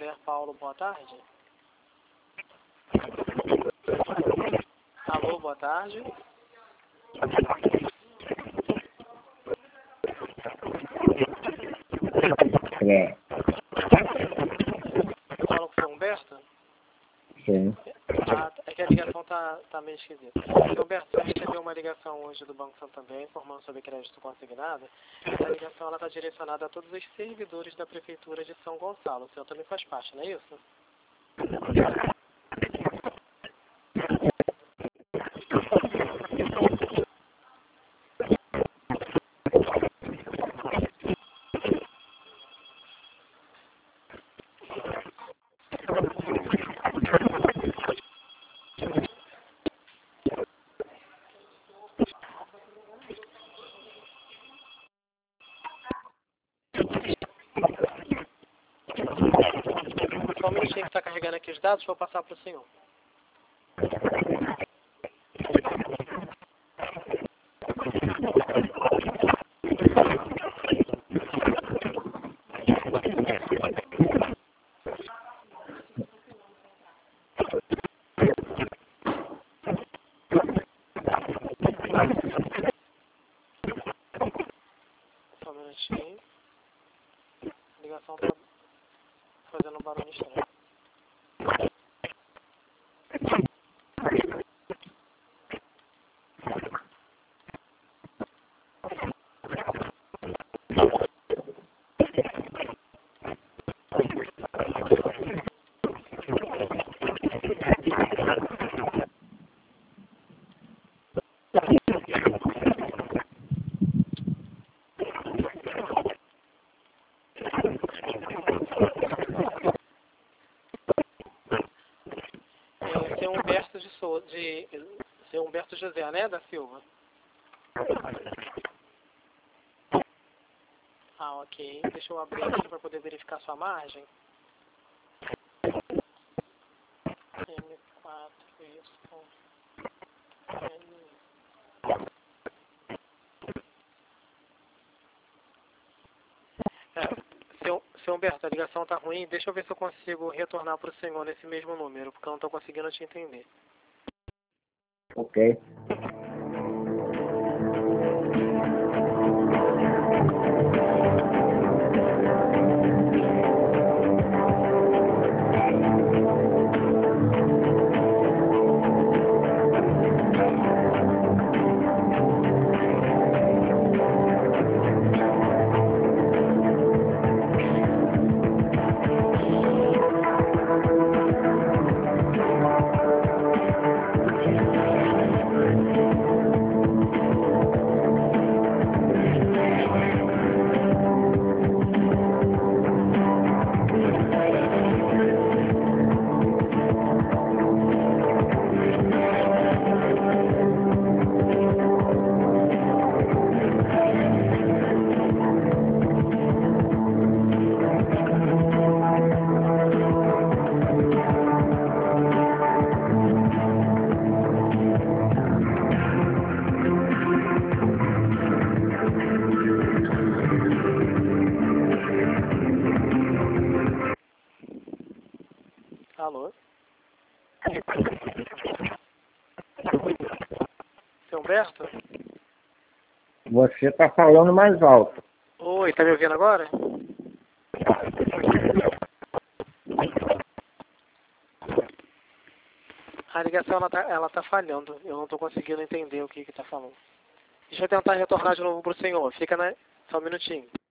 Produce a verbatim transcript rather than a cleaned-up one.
Xavier Paulo, boa tarde. Alô, boa tarde. É. Fala com o seu Humberto? Sim. Ah, é que a ligação tá, tá meio esquisita. Seu Humberto, você recebeu uma ligação hoje do Banco Santander informando sobre crédito consignado. Essa ligação está direcionada a todos os servidores da Prefeitura de São Gonçalo. O senhor também faz parte, não é isso? Só um minutinho que está carregando aqui os dados, vou passar para o senhor. Só um minutinho. A ligação está fazendo um barulho estranho. É, seu Humberto de Souza, de seu Humberto José, né, da Silva? Ah, ok. Deixa eu abrir aqui para poder verificar sua margem. M quatro, isso. É, seu, seu Humberto, a ligação está ruim. Deixa eu ver se eu consigo retornar para o senhor nesse mesmo número, porque eu não estou conseguindo te entender. Ok. Alô? Seu Humberto? Você está falando mais alto. Oi, tá me ouvindo agora? A ligação ela tá, ela tá falhando. Eu não estou conseguindo entender o que que tá falando. Deixa eu tentar retornar de novo pro senhor. Fica, né? Só um minutinho.